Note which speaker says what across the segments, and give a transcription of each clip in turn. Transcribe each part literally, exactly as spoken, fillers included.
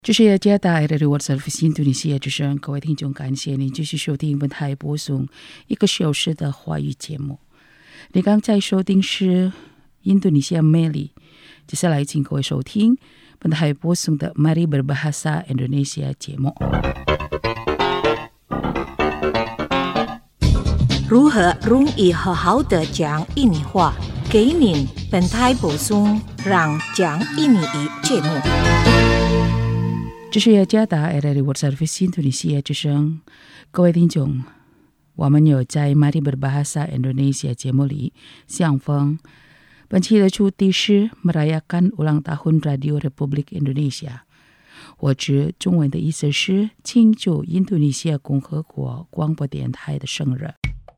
Speaker 1: 这是加拿大的 World Service Indonesia 之声，各位听众，感谢您继续收听本台播送一个小时的华语节目。你刚才收听是印度尼西亚魅力，接下来请各位收听本台播送的 Mari Berbahasa Indonesia 节目。
Speaker 2: 如何容易好好的讲印尼话？给您本台播送让讲印尼语节目。
Speaker 1: 这是加拿大 World Service Indonesia 之声，各位听众，我们有在 Mari Berbahasa Indonesia 节目里相逢。本期的主题是 merayakan ulang tahun Radio Republik Indonesia。我指中文的意思是庆祝印度尼西亚共和国广播电台的生日。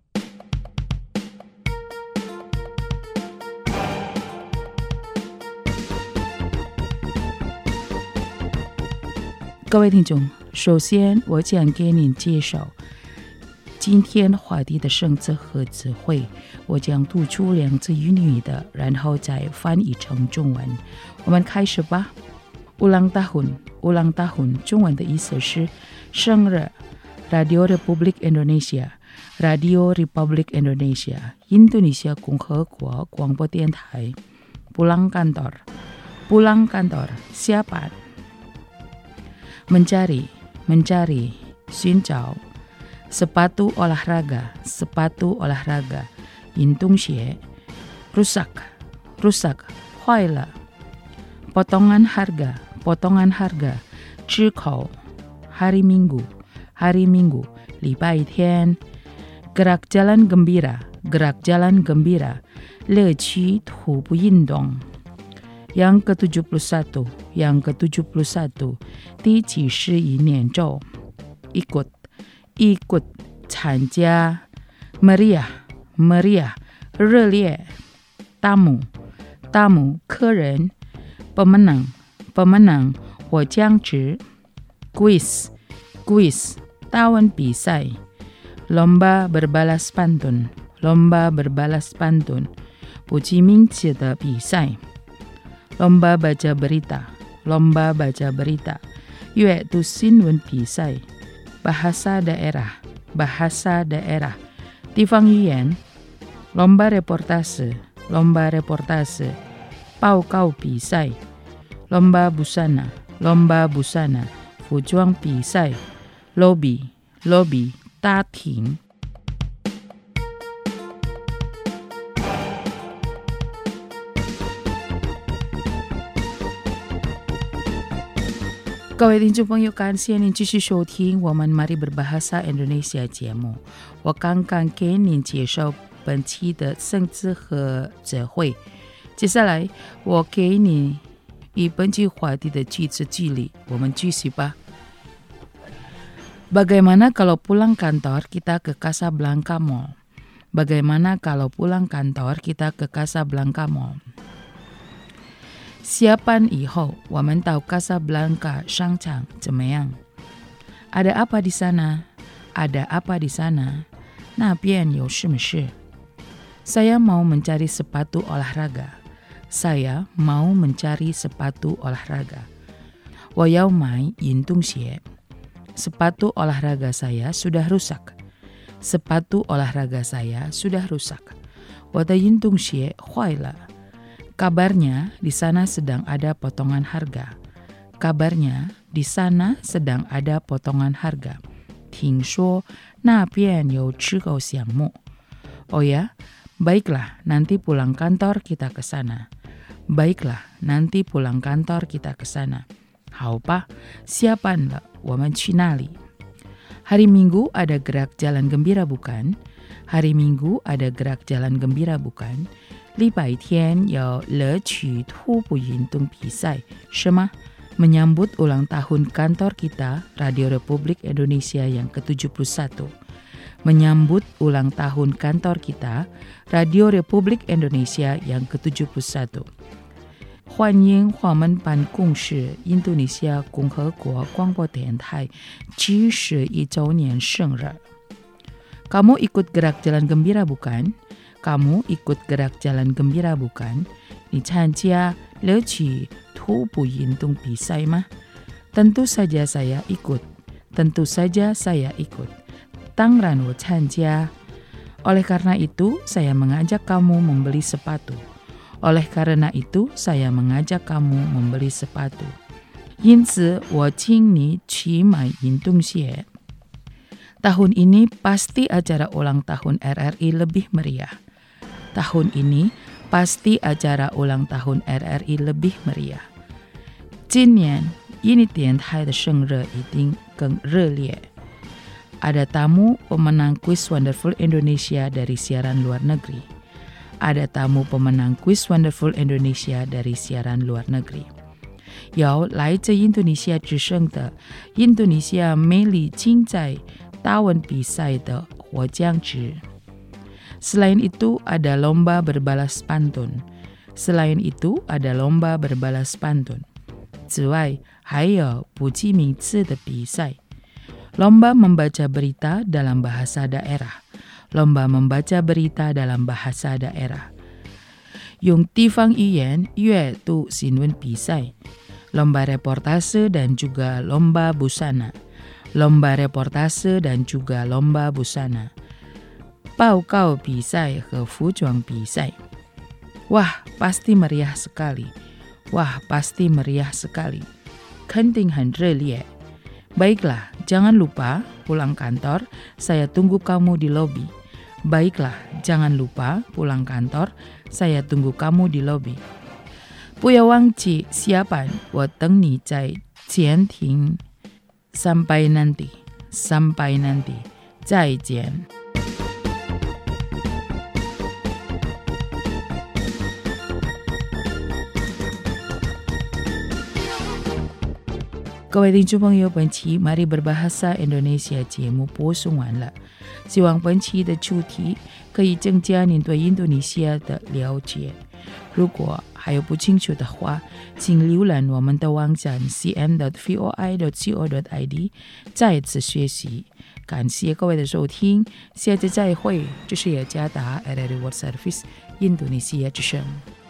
Speaker 1: 各位听众，首先我将给您介绍今天话题的生字和词汇，我将读出两字印尼语的，然后再翻译成中文。我们开始吧。ulang tahun ulang tahun 中文的意思是生日。Radio Republik Indonesia Radio Republik Indonesia 印度尼西亚共和国广播电台。pulang kantor pulang kantor 下班。mencari mencari 寻找。sepatu olahraga sepatu olahraga 运动鞋。rusak rusak 坏了。potongan harga potongan harga 折扣。hari minggu hari minggu 礼拜天。gerak jalan gembira gerak jalan gembira 乐趣徒步运动。yang ke tujuh puluh satu yang ke tujuh puluh satu 第七十一年周。ikut ikut 参加。meriah meriah 热烈。tamu tamu 客人。pemenang pemenang 获奖者。quiz quiz 答问比赛。lomba berbalas pantun lomba berbalas pantun 不记名字的比赛。lomba baca berita lomba baca berita 阅读新闻比赛。bahasa daerah bahasa daerah 地方语言。lomba reportase lomba reportase 报告比赛。lomba busana lomba busana 服装比赛。lobby lobby 大厅。各位听众朋友，感谢您继续收听我们 Mari Berbahasa Indonesia 节目。我刚刚给您介绍本期的生字和词汇，接下来我给你以本期话题的句子举例，我们继续吧。Bagaimana kalau pulang kantor kita ke Casablanca Mall? Bagaimana kalau pulang kantor kita ke Casablanca Mall?下班以后我们到 Casablanca 商场怎么样？ Ada apa di sana? Ada apa di sana? 那边有什么事？ Saya mau mencari sepatu olahraga. Saya mau mencari sepatu olahraga. 我要买运动鞋。 Sepatu olahraga saya sudah rusak. Sepatu olahraga saya sudah rusak. 我的运动鞋坏了。 Kabarnya di sana sedang ada potongan harga. Kabarnya di sana sedang ada potongan harga. 听说那边有折扣项目。 Oh ya, baiklah, nanti pulang kantor kita ke sana. Baiklah, nanti pulang kantor kita ke sana. 好吧，下班了，我们去那里。 Hari Minggu ada gerak jalan gembira bukan? Hari Minggu ada gerak jalan gembira bukan?礼拜天有乐趣徒步运动比赛，是吗？ Menyambut ulang tahun kantor kita Radio Republik Indonesia yang ke tujuh puluh satu. Menyambut ulang tahun kantor kita Radio Republik Indonesia yang ke tujuh puluh satu. 欢迎我们办公室印度尼西亚共和国广播电台七十一周年生日。 Kamu ikut gerak jalan gembira bukan? Kamu ikut gerak jalan gembira bukan? 你参加乐趣徒步运动比赛吗？ Tentu saja saya ikut. Tentu saja saya ikut. 当然我参加. Oleh karena itu, saya mengajak kamu membeli sepatu. Oleh karena itu, saya mengajak kamu membeli sepatu. 因此我请你去买运动鞋. Tahun ini pasti acara ulang tahun R R I lebih meriah. Tahun ini pasti acara ulang tahun R R I lebih meriah. 今年印尼电台的生日一定更热烈. Ada tamu pemenang Quiz Wonderful Indonesia dari siaran luar negeri. Ada tamu pemenang Quiz Wonderful Indonesia dari siaran luar negeri. 有来自印度尼西亚之声的印度尼西亚美丽竞赛大文比赛的获奖者. Selain itu ada lomba berbalas pantun. Selain itu ada lomba berbalas pantun. 此外还有补记名次的比赛. Lomba membaca berita dalam bahasa daerah. Lomba membaca berita dalam bahasa daerah. 用地方语言阅读新闻比赛. Lomba reportase dan juga lomba busana. Lomba reportase dan juga lomba busana. 报告比赛和服装比赛. Wah, pasti meriah sekali. Wah, pasti meriah sekali. 肯定很热烈. Baiklah, jangan lupa pulang kantor, saya tunggu kamu di lobi. Baiklah, jangan lupa pulang kantor, saya tunggu kamu di lobi. 不要忘记下班，我等你在前庭。Sampai nanti, sampai nanti, 再见。各位听众朋友，本期Mari Berbahasa Indonesia 节目播送完了，希望本期的主题可以增加您对印度尼西亚的了解。如果还有不清楚的话，请浏览我们的网站 c m dot voi dot co dot i d 再次学习。感谢各位的收听，下次再会。这是雅加达 R R I World Service 印度尼西亚之声。